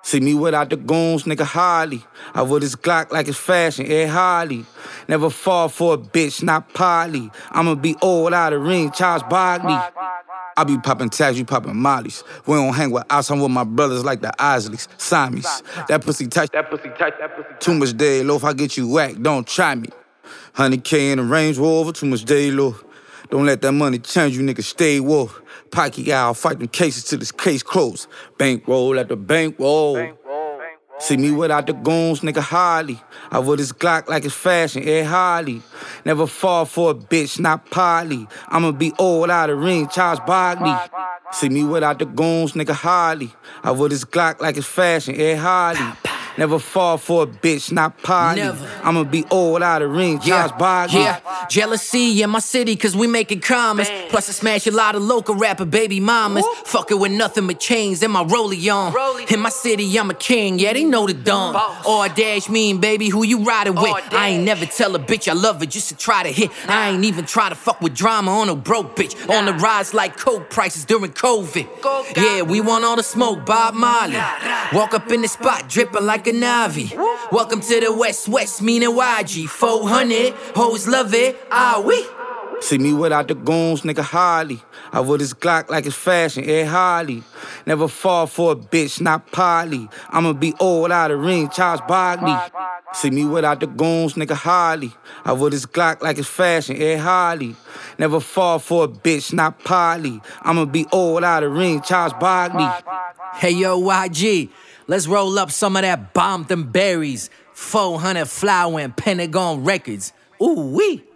See me without the goons, nigga Harley. I wear this Glock like it's fashion, Ed Harley. Never fall for a bitch, not Polly. I'ma be old out of ring, Charles Barkley. I be popping tags, you popping mollies. We don't hang with us, I'm with my brothers like the Isleys, Siamese. That pussy tight, that pussy tight, that pussy tight. Too much day low, if I get you whacked, don't try me. 100K in the Range Rover, too much day low. Don't let that money change you, nigga, stay woke. Pocky out, fight them cases till this case closed. Bankroll at the bankroll. See me without the goons, nigga Harley. I wear this Glock like it's fashion, Ed Harley. Never fall for a bitch, not Polly. I'ma be old out of ring, Charles Barkley. See me without the goons, nigga Harley. I wear this Glock like it's fashion, Ed Harley. Never fall for a bitch, not Polly. I'ma be old out of ring, Charles Barkley. Yeah, jealousy in my city, cause we making commas. Plus I smash a lot of local rapper baby mamas. Fucking with nothing but chains and my rollie on. In my city, I'm a king, yeah, they know the dumb. Or dash mean, baby, who you riding with? I ain't never tell a bitch I love her just to try to hit. I ain't even try to fuck with drama on a broke bitch. On the rise like coke prices during COVID. Yeah, we want all the smoke, Bob Marley. Walk up in the spot, dripping like a Navi. Welcome to the West, meaning YG. 400, hoes love it, ah we. See me without the goons, nigga Harley. I wear this Glock like it's fashion, Ed Harley. Never fall for a bitch, not Polly. I'ma be old out of ring, Charles Barkley. See me without the goons, nigga Harley. I wear this Glock like it's fashion, Ed Harley. Never fall for a bitch, not Polly. I'ma be old out of ring, Charles Barkley. Hey yo, YG, let's roll up some of that Bombed and Berries. 400 Flower and Pentagon Records. Ooh wee.